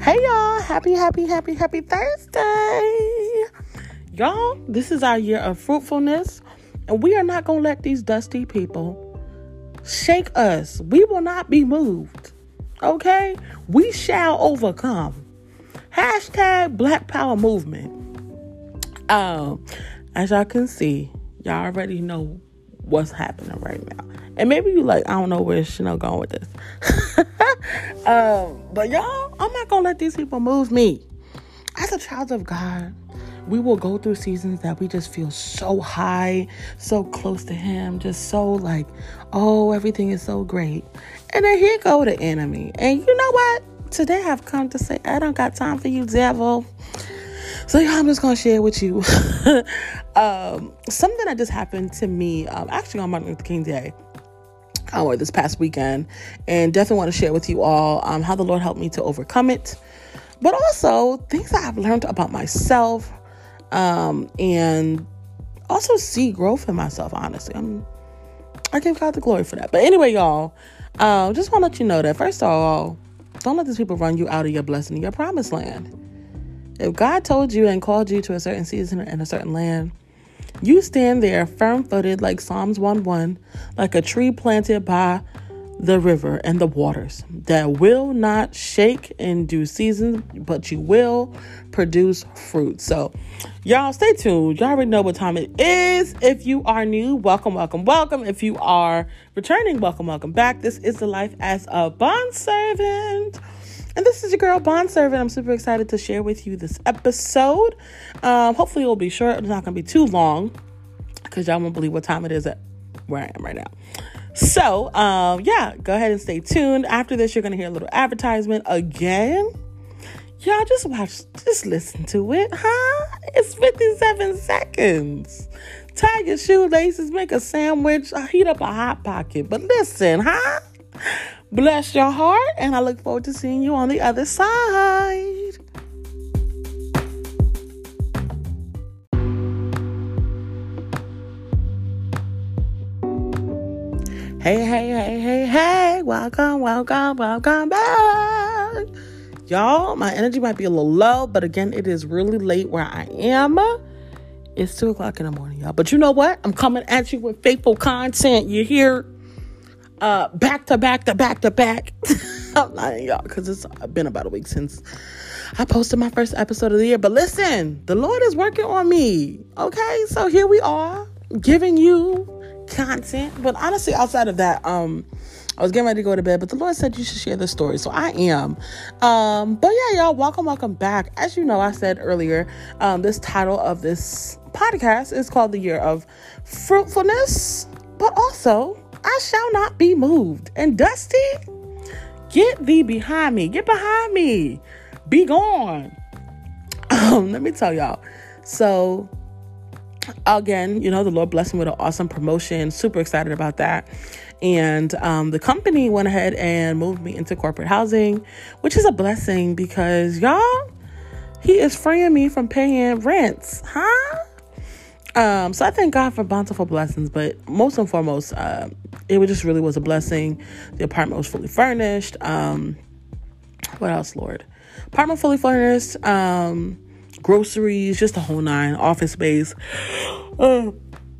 Hey y'all, happy Thursday. Y'all, this is our year of fruitfulness, and we are not going to let these dusty people shake us. We will not be moved, okay? We shall overcome. Hashtag Black Power Movement. As y'all can see, y'all already know what's happening right now. And maybe you like, I don't know where Chanel going with this. But y'all, I'm not going to let these people move me. As a child of God, we will go through seasons that we just feel so high, so close to him, just so like, oh, everything is so great. And then here go the enemy. And you know what? Today I've come to say, I don't got time for you, devil. So yeah, I'm just going to share with you something that just happened to me actually on Martin Luther King Day. Or this past weekend, and definitely want to share with you all how the Lord helped me to overcome it, but also things that I've learned about myself, and also see growth in myself. Honestly, I give God the glory for that. But anyway, y'all, just want to let you know that first of all, don't let these people run you out of your blessing and your promised land. If God told you and called you to a certain season and a certain land, you stand there firm-footed like Psalms 1:1, like a tree planted by the river and the waters that will not shake in due season, but you will produce fruit. So y'all stay tuned. Y'all already know what time it is. If you are new, welcome. If you are returning, welcome back. This is the Life as a Bondservant. And this is your girl, Bondservant. I'm super excited to share with you this episode. Hopefully it will be short. It's not going to be too long because y'all won't believe what time it is at where I am right now. So, yeah, go ahead and stay tuned. After this, you're going to hear a little advertisement again. Y'all just listen to it, huh? It's 57 seconds. Tie your shoelaces, make a sandwich, heat up a Hot Pocket. But listen, huh? Bless your heart, and I look forward to seeing you on the other side. Hey. Welcome back. Y'all, my energy might be a little low, but again, it is really late where I am. It's 2:00 in the morning, y'all. But you know what? I'm coming at you with faithful content. You hear? Back to back. I'm lying, y'all, because it's been about a week since I posted my first episode of the year. But listen, the Lord is working on me. Okay, so here we are giving you content. But honestly, outside of that, I was getting ready to go to bed, but the Lord said you should share this story, so I am. But yeah, y'all, welcome back. As you know, I said earlier, this title of this podcast is called The Year of Fruitfulness, but also I shall not be moved. And Dusty, get thee behind me. Get behind me. Be gone. Let me tell y'all. So, again, the Lord blessed me with an awesome promotion. Super excited about that. And the company went ahead and moved me into corporate housing, which is a blessing because, y'all, he is freeing me from paying rents. Huh? So I thank God for bountiful blessings, but most and foremost, it just really was a blessing. The apartment was fully furnished. What else, Lord? Apartment fully furnished, groceries, just the whole nine, office space. Y'all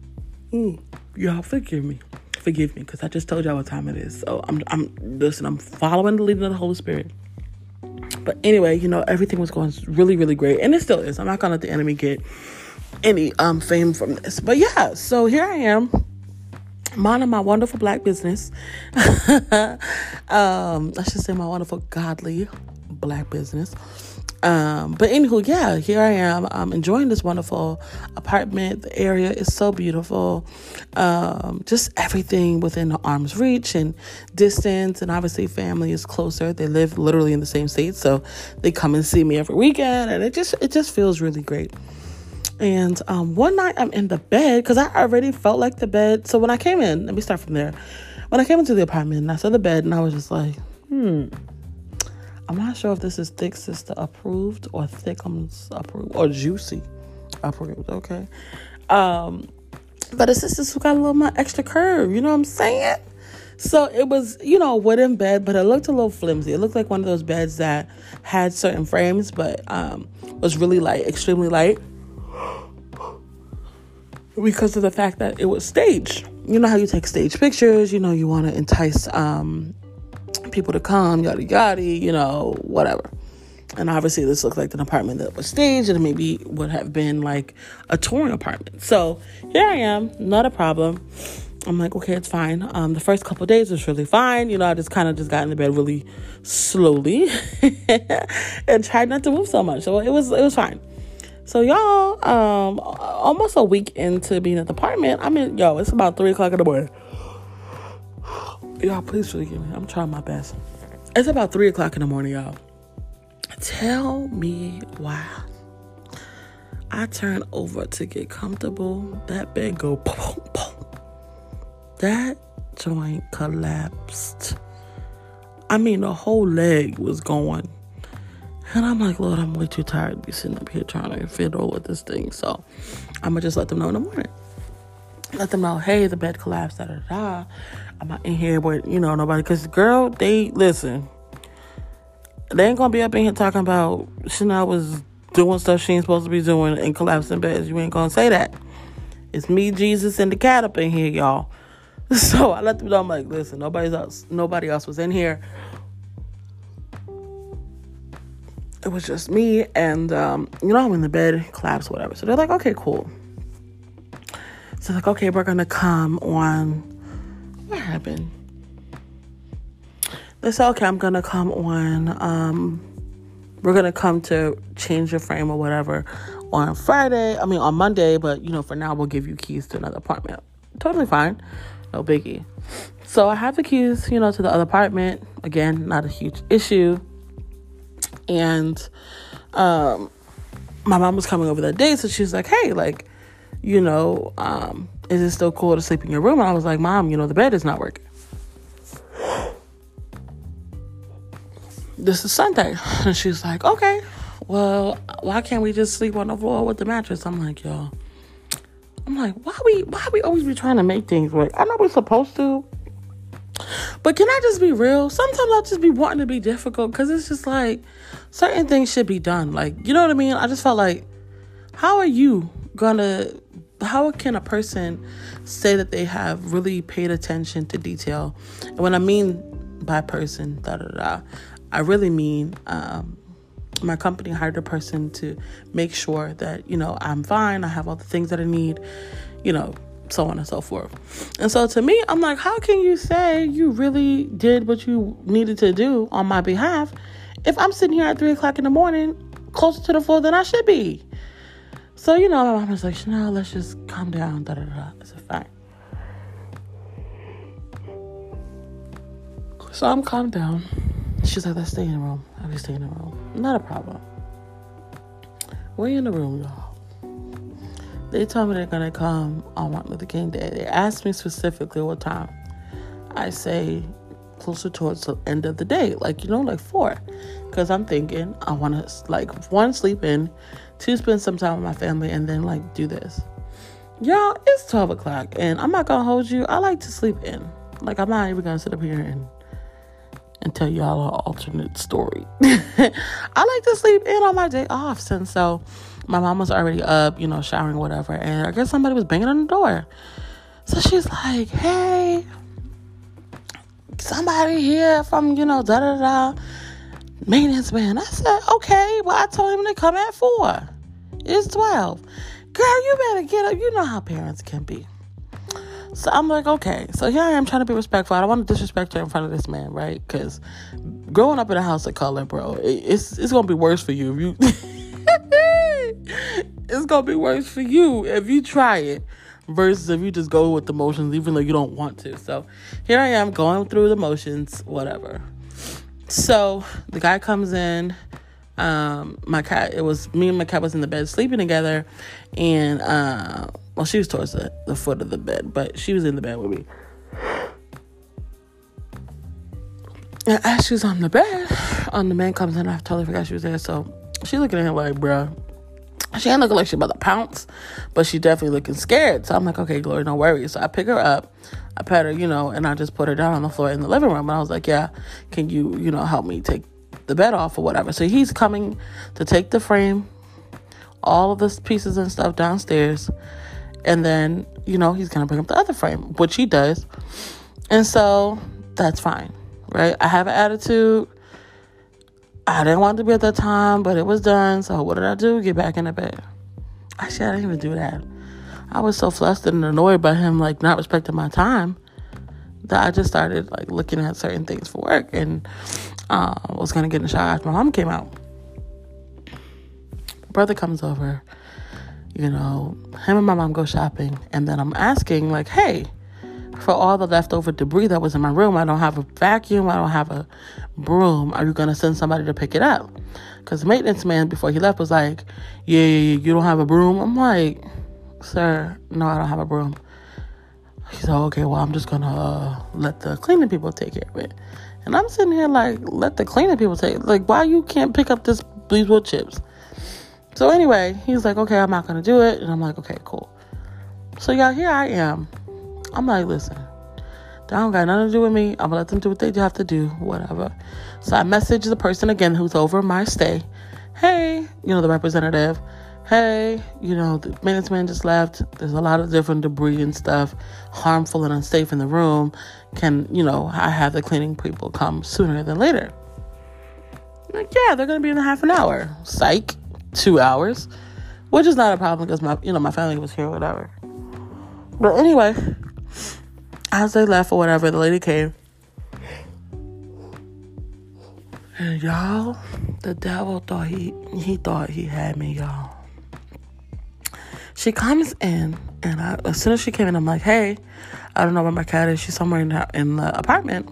forgive me, because I just told y'all what time it is. So I'm following the leading of the Holy Spirit. But anyway, everything was going really, really great, and it still is. I'm not gonna let the enemy get any fame from this. But yeah, so here I am, minding my wonderful Black business. I should say my wonderful godly Black business. But anywho, yeah, here I am. I'm enjoying this wonderful apartment. The area is so beautiful. Just everything within arm's reach and distance. And obviously family is closer. They live literally in the same state, so they come and see me every weekend, and it just feels really great. And one night I'm in the bed because I already felt like the bed. So when I came in, let me start from there. When I came into the apartment, I saw the bed and I was just like, I'm not sure if this is Thick Sister approved or Thickums approved or Juicy approved. Okay. But it's sisters who got a little more extra curve. You know what I'm saying? So it was, a wooden bed, but it looked a little flimsy. It looked like one of those beds that had certain frames, but was really light, extremely light, because of the fact that it was staged. You know how you take stage pictures, you want to entice people to come, yada yada, whatever. And obviously this looked like an apartment that was staged, and maybe would have been like a touring apartment. So here I am, not a problem. I'm like, okay, it's fine. The first couple of days was really fine. I just got in the bed really slowly and tried not to move so much. So it was fine. So y'all, almost a week into being at the apartment, it's about 3 o'clock in the morning. Y'all, please forgive me. I'm trying my best. It's about 3 o'clock in the morning, y'all. Tell me why. I turn over to get comfortable. That bed go boom, boom. That joint collapsed. The whole leg was going. And I'm like, Lord, I'm way too tired to be sitting up here trying to fiddle with this thing. So I'm going to just let them know in the morning. Let them know, hey, the bed collapsed, da-da-da. I'm not in here with, nobody. Because, girl, listen. They ain't going to be up in here talking about Chanel was doing stuff she ain't supposed to be doing and collapsing beds. You ain't going to say that. It's me, Jesus, and the cat up in here, y'all. So I let them know, I'm like, listen, nobody else was in here. It was just me, and, I'm in the bed, collapsed, whatever. So they're like, okay, cool. So like, okay, we're going to come on, what happened? They said, okay, I'm going to come on, we're going to come to change your frame or whatever on Monday, but, for now, we'll give you keys to another apartment. Totally fine. No biggie. So I have the keys, to the other apartment. Again, not a huge issue. And my mom was coming over that day, so she's like, hey, is it still cool to sleep in your room? And I was like, Mom, the bed is not working. This is Sunday. And she's like, okay, well, why can't we just sleep on the floor with the mattress? I'm like, y'all. Why we always be trying to make things work? I know we're supposed to. But can I just be real? Sometimes I just be wanting to be difficult, because it's just like certain things should be done. You know what I mean? I just felt like, how can a person say that they have really paid attention to detail? And when I mean by person, I really mean my company hired a person to make sure that, I'm fine. I have all the things that I need, so on and so forth. And so to me, I'm like, how can you say you really did what you needed to do on my behalf if I'm sitting here at 3 o'clock in the morning closer to the floor than I should be? So, my mom was like, Chanel, let's just calm down, I said, fine. So I'm calmed down. She's like, let's stay in the room. I'll be staying in the room. Not a problem. We're in the room, y'all. They told me they're going to come on Martin Luther King Day. They asked me specifically what time. I say closer towards the end of the day, 4. Because I'm thinking I want to, 1, sleep in, 2, spend some time with my family, and then, do this. Y'all, it's 12 o'clock, and I'm not going to hold you. I like to sleep in. I'm not even going to sit up here and tell y'all an alternate story. I like to sleep in on my day off. And so my mom was already up, showering, whatever. And I guess somebody was banging on the door. So she's like, hey, somebody here from, maintenance man. I said, okay, well, I told him to come at 4. It's 12. Girl, you better get up. You know how parents can be. So I'm like, okay. So here I am trying to be respectful. I don't want to disrespect her in front of this man, right? Because growing up in a house of color, bro, it's going to be worse for you if you... It's going to be worse for you if you try it versus if you just go with the motions even though you don't want to. So here I am going through the motions, whatever. So the guy comes in. It was me and my cat was in the bed sleeping together, and she was towards the foot of the bed, but she was in the bed with me. And as she's on the bed, the man comes in. I totally forgot she was there. So she looking at him like, bruh. She ain't looking like she about to pounce, but she definitely looking scared. So I'm like, okay, Glory, don't worry. So I pick her up. I pet her, and I just put her down on the floor in the living room. And I was like, yeah, can you, help me take the bed off or whatever? So he's coming to take the frame, all of the pieces and stuff downstairs. And then, he's going to bring up the other frame, which he does. And so that's fine, right? I have an attitude. I didn't want it to be at that time, but it was done. So what did I do? Get back in the bed. Actually, I didn't even do that. I was so flustered and annoyed by him, not respecting my time, that I just started, looking at certain things for work, and was going to get in the shower after my mom came out. My brother comes over, him and my mom go shopping, and then I'm asking, hey, for all the leftover debris that was in my room, I don't have a vacuum, I don't have a broom, are you going to send somebody to pick it up? Because the maintenance man, before he left, was like, yeah, you don't have a broom? I'm like, sir, no, I don't have a broom. He's like, okay, well, I'm just going to let the cleaning people take care of it. And I'm sitting here let the cleaning people take it. Why you can't pick up these wood chips? So anyway, he's like, okay, I'm not going to do it. And I'm like, okay, cool. So y'all, here I am. I'm like, listen, that don't got nothing to do with me. I'm going to let them do what they have to do, whatever. So I message the person again who's over my stay. Hey, the representative. Hey, the maintenance man just left. There's a lot of different debris and stuff, harmful and unsafe in the room. Can, I have the cleaning people come sooner than later? Yeah, they're going to be in half an hour. Psych, 2 hours, which is not a problem because my family was here or whatever. But anyway, as they left or whatever, the lady came. And y'all, the devil thought he thought he had me, y'all. She comes in, and as soon as she came in, I'm like, hey, I don't know where my cat is. She's somewhere in the apartment.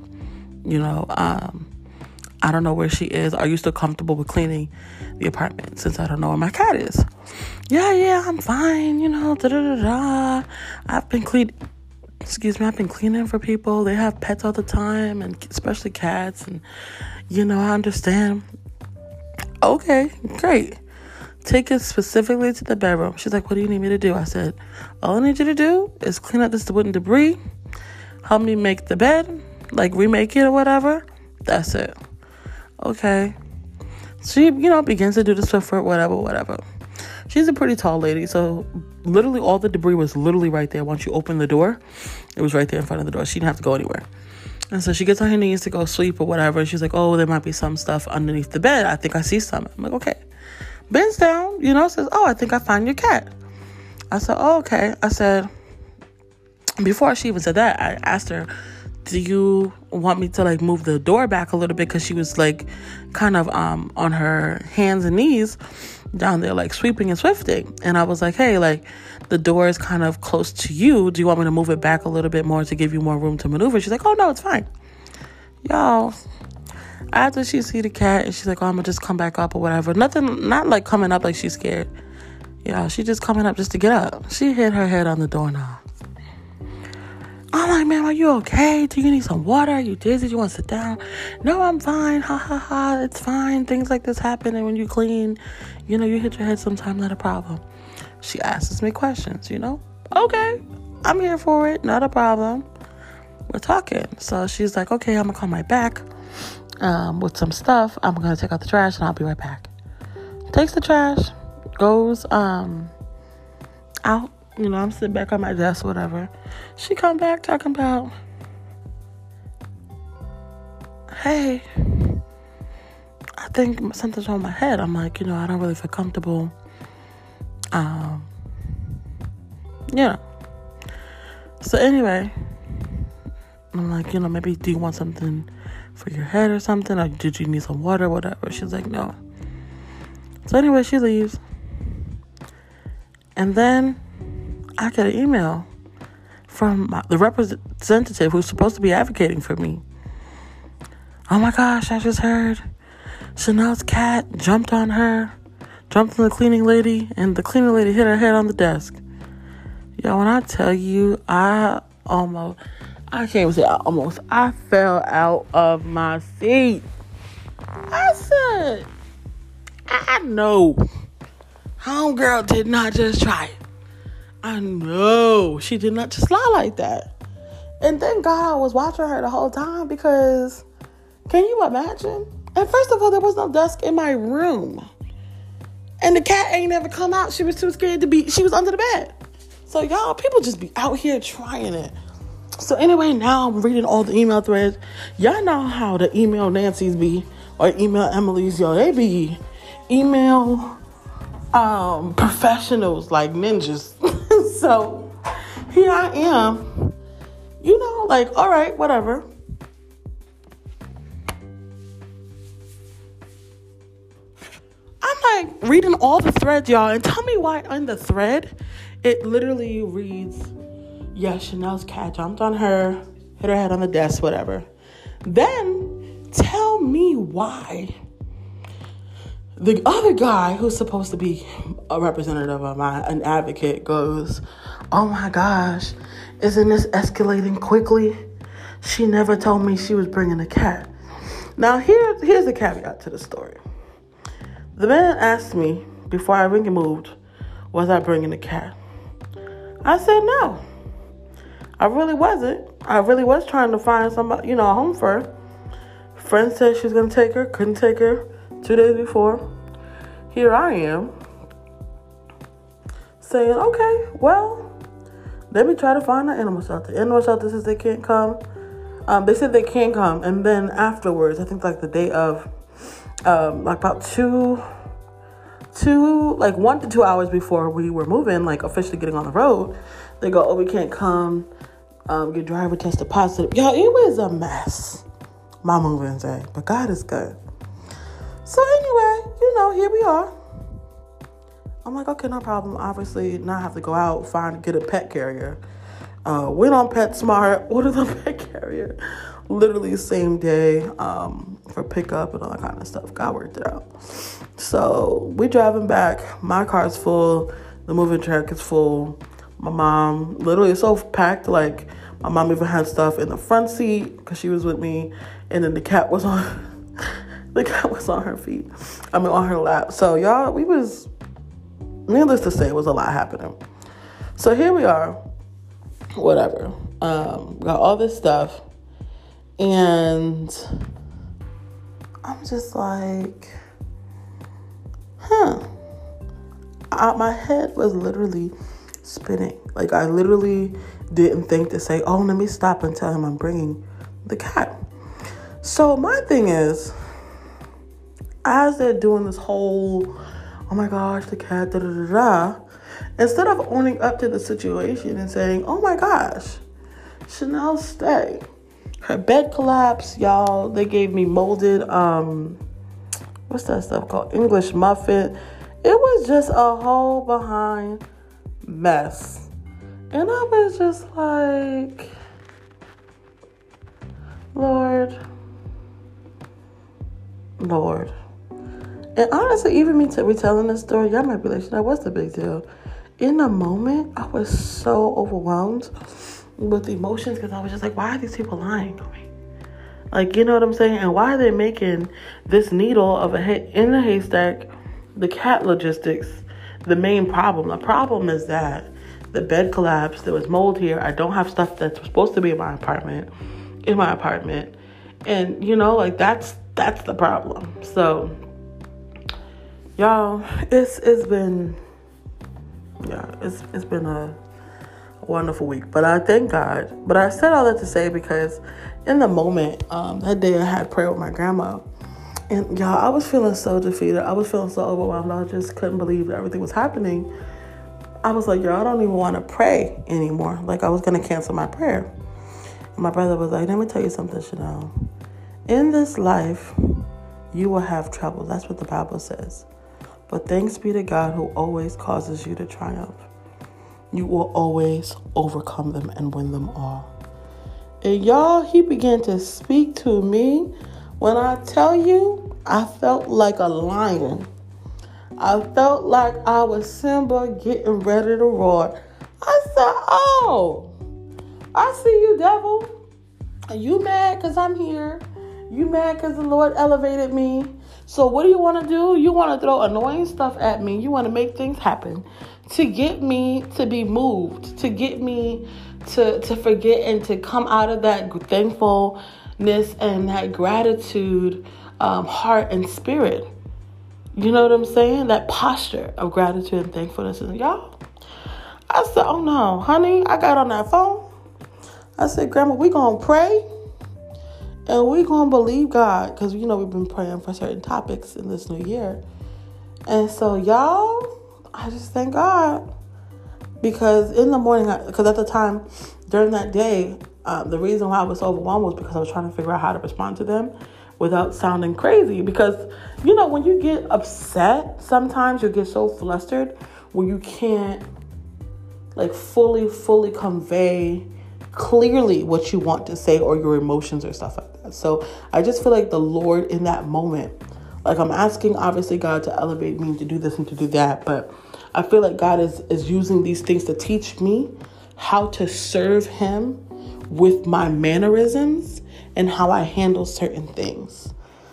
I don't know where she is. Are you still comfortable with cleaning the apartment since I don't know where my cat is? Yeah, I'm fine, I've been cleaning for people. They have pets all the time, and especially cats, and, I understand. Okay, great. Take it specifically to the bedroom. She's like, what do you need me to do? I said, all I need you to do is clean up this wooden debris, help me make the bed, remake it or whatever. That's it. Okay. She, begins to do the stuff for whatever. She's a pretty tall lady, so literally all the debris was literally right there. Once you open the door, it was right there in front of the door. She didn't have to go anywhere. And so she gets on her knees to go sleep or whatever. She's like, oh, there might be some stuff underneath the bed. I think I see some. I'm like, okay. Bends down, says, oh, I think I found your cat. I said, oh, okay. I said, before she even said that, I asked her, do you want me to move the door back a little bit? Because she was kind of on her hands and knees down there, sweeping and swifting. And I was like, hey, the door is kind of close to you. Do you want me to move it back a little bit more to give you more room to maneuver? She's like, oh, no, it's fine. Y'all, after she see the cat and she's like, oh, I'm gonna just come back up or whatever. Nothing, not coming up she's scared. Yeah, she just coming up just to get up. She hit her head on the doorknob. I'm like, ma'am, are you okay? Do you need some water? Are you dizzy? Do you want to sit down? No, I'm fine. Ha, ha, ha. It's fine. Things like this happen. And when you clean, you hit your head sometime, not a problem. She asks me questions, Okay, I'm here for it. Not a problem. We're talking. So she's like, okay, I'm going to come right back with some stuff. I'm going to take out the trash and I'll be right back. Takes the trash, goes out. I'm sitting back on my desk, whatever. She come back talking about, hey, I think something's wrong with my head. I'm like, I don't really feel comfortable. So anyway, I'm like, maybe do you want something for your head or something? Or did you need some water, whatever? She's like, no. So anyway, she leaves. And then I get an email from the representative who's supposed to be advocating for me. Oh my gosh, I just heard Chanel's cat jumped on the cleaning lady, and the cleaning lady hit her head on the desk. Yo, when I tell you, I fell out of my seat. I said, I know homegirl did not just try it. I know she did not just lie like that. And thank God I was watching her the whole time, because can you imagine? And first of all, there was no desk in my room. And the cat ain't never come out. She was too scared to be, she was under the bed. So y'all, people just be out here trying it. So anyway, now I'm reading all the email threads. Y'all know how the email Nancy's be, or email Emily's, yo. They be email professionals like ninjas. So here I am, like, all right, whatever. I'm like reading all the threads, y'all, and tell me why on the thread it literally reads, yeah, Chanel's cat jumped on her, hit her head on the desk, whatever. Then tell me why the other guy, who's supposed to be a representative of an advocate, goes, oh my gosh, isn't this escalating quickly? She never told me she was bringing a cat. Now, here's the caveat to the story. The man asked me before I even moved, was I bringing a cat? I said no. I really wasn't. I really was trying to find somebody, a home for her. Friend said she was going to take her, couldn't take her 2 days before. Here I am saying, okay, well, let me try to find an animal shelter. Animal shelter says they can't come. They said they can come. And then afterwards, I think like the day of, like about 1 to 2 hours before we were moving, like officially getting on the road, they go, oh, we can't come. Your driver tested positive. Yeah, it was a mess, my moving day, but God is good. So anyway, here we are. I'm like, okay, no problem. Obviously, now I have to go out, get a pet carrier. Went on PetSmart, ordered a pet carrier. Literally same day for pickup and all that kind of stuff. God worked it out. So we driving back. My car's full. The moving truck is full. My mom literally is so packed. Like, my mom even had stuff in the front seat because she was with me. And then the cat was on her feet. On her lap. So y'all, needless to say, it was a lot happening. So here we are. Whatever. Got all this stuff. And I'm just like, my head was literally spinning. Like, I literally didn't think to say, oh, let me stop and tell him I'm bringing the cat. So my thing is, as they're doing this whole, oh my gosh, the cat, instead of owning up to the situation and saying, oh my gosh, Chanel, stay. Her bed collapsed, y'all. They gave me molded, what's that stuff called? English muffin. It was just a whole behind mess. And I was just like, Lord. And honestly, even me retelling this story, y'all might be like, what's the big deal? In the moment, I was so overwhelmed with emotions because I was just like, why are these people lying to me? Like, you know what I'm saying? And why are they making this needle of in the haystack, the cat logistics, the main problem? The problem is that the bed collapsed. There was mold here. I don't have stuff that's supposed to be in my apartment. And, like, that's the problem. So, y'all, it's been a wonderful week. But I thank God. But I said all that to say because in the moment, that day I had prayer with my grandma. And y'all, I was feeling so defeated. I was feeling so overwhelmed. I just couldn't believe that everything was happening. I was like, y'all, I don't even want to pray anymore. Like, I was going to cancel my prayer. And my brother was like, let me tell you something, Chanel. In this life, you will have trouble. That's what the Bible says. But thanks be to God who always causes you to triumph. You will always overcome them and win them all. And y'all, he began to speak to me. When I tell you, I felt like a lion. I felt like I was Simba getting ready to roar. I said, oh, I see you, devil. Are you mad because I'm here? You mad because the Lord elevated me? So what do you want to do? You want to throw annoying stuff at me. You want to make things happen to get me to be moved, to get me to forget and to come out of that thankfulness and that gratitude heart and spirit. You know what I'm saying? That posture of gratitude and thankfulness. And y'all, I said, oh no, honey, I got on that phone. I said, Grandma, we going to pray and we going to believe God. Because, you know, we've been praying for certain topics in this new year. And so, y'all, I just thank God. Because in the morning, because at the time, during that day, the reason why I was so overwhelmed was because I was trying to figure out how to respond to them without sounding crazy. Because, you know, when you get upset, sometimes you get so flustered where you can't, like, fully convey clearly what you want to say or your emotions or stuff like that. So I just feel like the Lord in that moment, like I'm asking, obviously, God to elevate me to do this and to do that. But I feel like God is using these things to teach me how to serve him with my mannerisms and how I handle certain things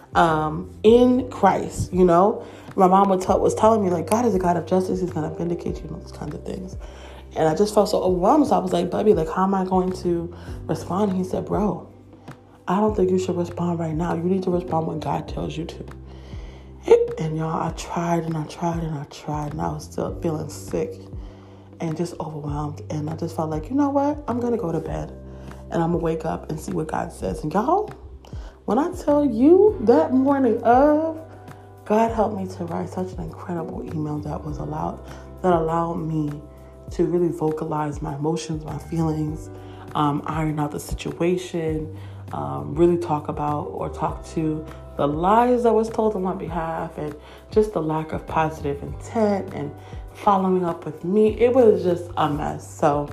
in Christ. You know, my mom was telling me, like, God is a God of justice. He's going to vindicate you, those kinds of things. And I just felt so overwhelmed. So I was like, baby, like, how am I going to respond? And he said, bro, I don't think you should respond right now. You need to respond when God tells you to. And y'all, I tried and I was still feeling sick and just overwhelmed. And I just felt like, you know what? I'm going to go to bed and I'm going to wake up and see what God says. And y'all, when I tell you that morning of, God helped me to write such an incredible email that allowed me to really vocalize my emotions, my feelings, iron out the situation, really talk to the lies that was told on my behalf and just the lack of positive intent and following up with me. It was just a mess. So,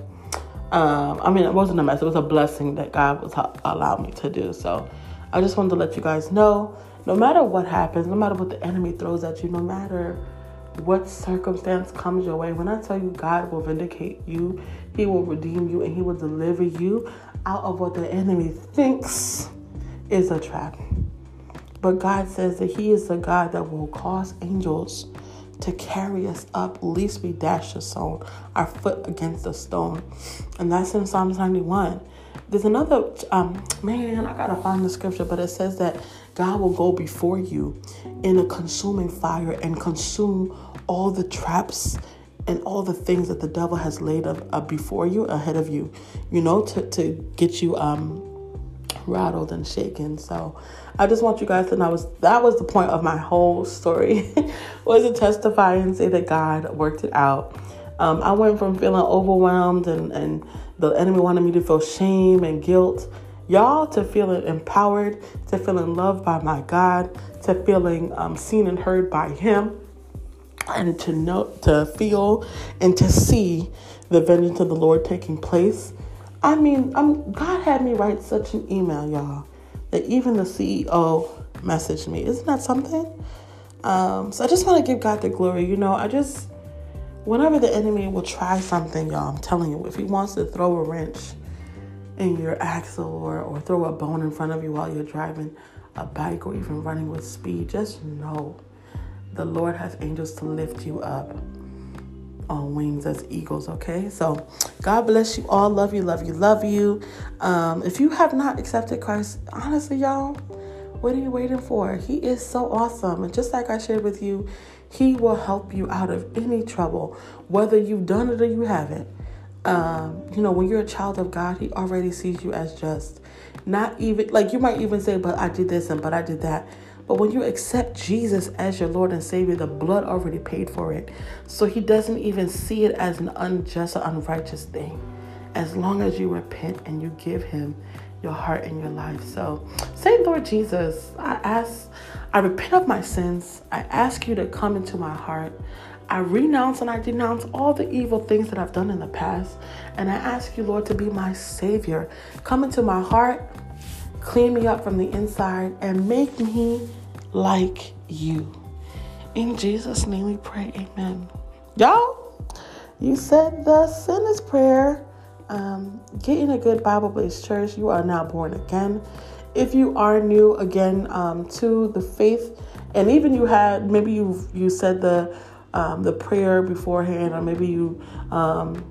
it wasn't a mess. It was a blessing that God was allowed me to do. So I just wanted to let you guys know, no matter what happens, no matter what the enemy throws at you, no matter what circumstance comes your way, when I tell you God will vindicate you, he will redeem you, and he will deliver you out of what the enemy thinks is a trap. But God says that he is the God that will cause angels to carry us up, lest we dash our foot against a stone. And that's in Psalms 91. There's another, I gotta find the scripture, but it says that God will go before you in a consuming fire and consume all the traps and all the things that the devil has laid before you, ahead of you, you know, to get you rattled and shaken. So I just want you guys to know that was the point of my whole story was to testify and say that God worked it out. I went from feeling overwhelmed and the enemy wanted me to feel shame and guilt, y'all, to feeling empowered, to feeling loved by my God, to feeling seen and heard by him, and to feel and to see the vengeance of the Lord taking place. God had me write such an email, y'all, that even the CEO messaged me. Isn't that something? So I just want to give God the glory. You know, whenever the enemy will try something, y'all, I'm telling you, if he wants to throw a wrench in your axle or throw a bone in front of you while you're driving a bike or even running with speed, just know the Lord has angels to lift you up on wings as eagles, okay? So God bless you all. Love you, love you, love you. If you have not accepted Christ, honestly, y'all, what are you waiting for? He is so awesome. And just like I shared with you, he will help you out of any trouble, whether you've done it or you haven't. When you're a child of God, he already sees you as just. Not even, like, you might even say, but I did this but I did that. But when you accept Jesus as your Lord and Savior, the blood already paid for it. So he doesn't even see it as an unjust or unrighteous thing, as long as you repent and you give him your heart and your life. So say, Lord Jesus, I repent of my sins. I ask you to come into my heart. I renounce and I denounce all the evil things that I've done in the past. And I ask you, Lord, to be my Savior. Come into my heart, clean me up from the inside, and make me like you. In Jesus' name we pray, amen. Y'all, you said the sinner's prayer. Get in a good Bible-based church. You are now born again. If you are new again to the faith, and even you maybe you said the prayer beforehand, or maybe you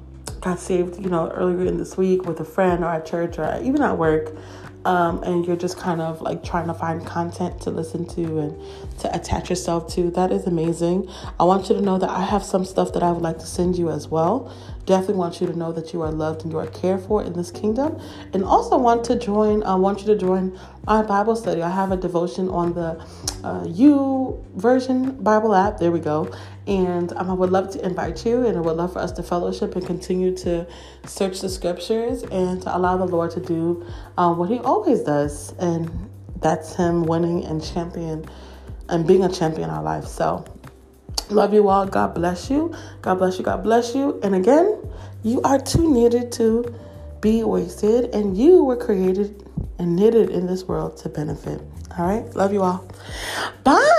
got saved, earlier in this week with a friend or at church or even at work, and you're just kind of like trying to find content to listen to and to attach yourself to, that is amazing. I want you to know that I have some stuff that I would like to send you as well. Definitely want you to know that you are loved and you are cared for in this kingdom. And also want you to join my Bible study. I have a devotion on the YouVersion Bible app. There we go. And I would love to invite you, and I would love for us to fellowship and continue to search the scriptures and to allow the Lord to do what he always does. And that's him winning and being a champion in our life. So love you all. God bless you. God bless you. God bless you. And again, you are too needed to be wasted, and you were created and knitted in this world to benefit. All right. Love you all. Bye.